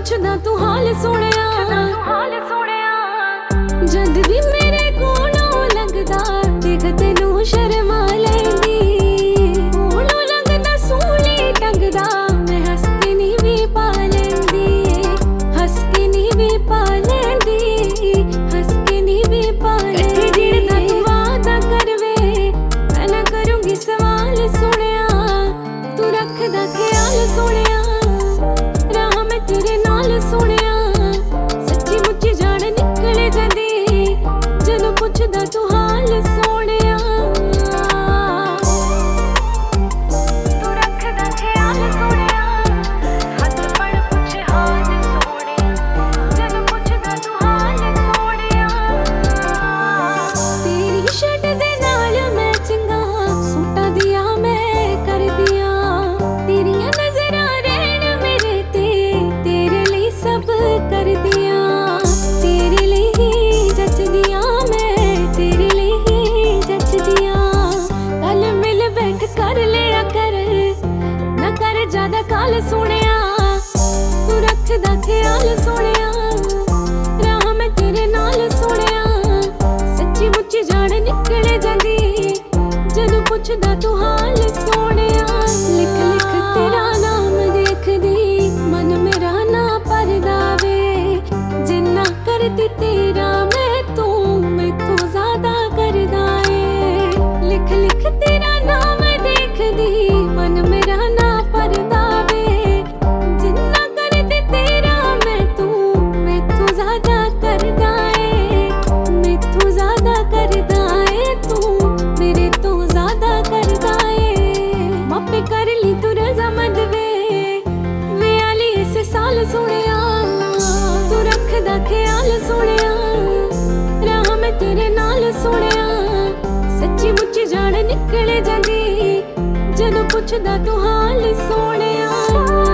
ਪੁੱਛਦਾ ਤੂੰ ਹਾਲ ਸੋਹਣਿਆ ਜਦ ਵੀ ਮੇਰੇ ਕੋਲੋਂ ਲੰਘਦਾ ਦੇਖ ਤੈਨੂੰ ਸ਼ਰਮਾ ਲੈਂਦੀ ਕੋਲੋਂ ਲੰਘਦਾ ਸੂਲੀ ਟੰਗਦਾ ਮੈਂ ਹੱਸ ਕੇ ਨੀ ਵੀ ਪਾ ਲੈਂਦੀ ਹੱਸ ਕੇ ਨੀ ਵੀ ਪਾ ਲੈਂਦੀ ਹੱਸ ਕੇ ਨੀ ਵੀ ਪਾ ਲੈਂਦੀ ਦਿਨ ਦਾ ਤੂੰ ਵਾਦਾ ਕਰਵੇ ਮੈਂ ਨਾ ਕਰੂੰਗੀ ਸਵਾਲ ਸੁਣਿਆ ਤੂੰ ਰੱਖਦਾ ਖਿਆਲ ਸੋਹਣਿਆ ਰਾਹ ਮੈਂ ਤੇਰੇ ਨਾਲ ਸੋਹਣਿਆ ਸੱਚੀ ਮੁੱਚੀ ਜਾਣ ਨਿਕਲ ਜਾਂਦੀ ਜਦੋਂ ਪੁੱਛਦਾ ਤੂੰ ਹਾਲ ਸੋਹਣਿਆ ਤੂੰ ਰੱਖਦਾ ਖਿਆਲ ਸੋਹਣਿਆ ਹੱਥ ਫੜ ਪੁੱਛੇ ਹਾਲ ਸੋਹਣਿਆ ਜਦੋਂ ਪੁੱਛਦਾ ਤੂੰ ਹਾਲ ਸੋਹਣਿਆ ਤੇਰੀ ਸ਼ਰਟ ਦੇ ਨਾਲ ਮੈਚਿੰਗਾਂ ਸੂਟਾਂ ਦੀਆਂ ਮੈਂ ਕਰਦੀਆਂ ਤੇਰੀਆਂ ਨਜ਼ਰਾਂ ਰਹਿਣ ਮੇਰੇ ਤੇ ਤੇਰੇ ਲਈ ਸਭ ਕਰਦੀਆਂ ਤੇਰੇ ਲਈ ਹੀ ਜੱਚਦੀਆਂ ਮੈਂ ਤੇਰੇ ਲਈ ਹੀ ਜੱਚਦੀਆਂ ਕੱਲ ਮਿਲ ਬੈਠ ਕਰ ਲਿਆ ਕਰ ਨਾ ਕਰ ਜ਼ਿਆਦਾ ਕਾਲ ਸੋਹਣਿਆ ਤੂੰ ਰੱਖਦਾ ਖਿਆਲ ਸੋਹਣਿਆ ਰਾਹ ਮੈਂ ਤੇਰੇ ਨਾਲ ਸੋਹਣਿਆ ਸੱਚੀ ਮੁੱਚੀ ਜਾਣ ਨਿਕਲ ਜਾਂਦੀ ਜਦੋਂ ਪੁੱਛਦਾ ਤੂੰ ਹਾਲ ਸੋਹਣਿਆ ਲਿਖ ਲਿਖ ਤੇਰਾ ਨਾਮ ਦੇਖਦੀ ਮਨ ਮੇਰਾ ਨਾ ਭਰਦਾ ਵੇ ਜਿੰਨਾ ਕਰਦੀ ਤੇਰਾ ਮੈਂ ਤੂੰ ਮੈਥੋਂ ਜ਼ਿਆਦਾ ਕਰਦਾ ਏ ਲਿਖ ਲਿਖ ਤੇਰਾ ਨਾਮ ਦੇਖਦੀ ਮਨ ਮੇਰਾ ਨਾ ਭਰਦਾ ਵੇ ਜਿੰਨਾ ਕਰਦੀ ਤੇਰਾ ਮੈਂ ਤੂੰ ਮੈਥੋਂ ਜ਼ਿਆਦਾ ਕਰਦਾ ਏ ਮੈਥੋਂ ਜ਼ਿਆਦਾ ਕਰਦਾ ਏ ਤੂੰ ਮੇਰੇ ਤੋਂ ਜ਼ਿਆਦਾ ਕਰਦਾ ਏ ਮਾਪੇ ਕਰ ਲਈ ਤੂੰ ਰਜ਼ਾਮੰਦ ਵੇ ਵਿਆਹ ਲਈ ਇਸੇ ਸਾਲ ਸੋਹਣਿਆ ਤੂੰ ਰੱਖਦਾ ਖਿਆਲ ਸੋਹਣਿਆ ਰਾਹ ਮੈਂ ਤੇਰੇ ਨਾਲ ਸੋਹਣਿਆ ਸੱਚੀ ਮੁੱਚੀ ਜਾਣ ਨਿਕਲ ਜਾਂਦੀ ਜਦੋਂ ਪੁੱਛਦਾ ਤੂੰ ਹਾਲ ਸੋਹਣਿਆ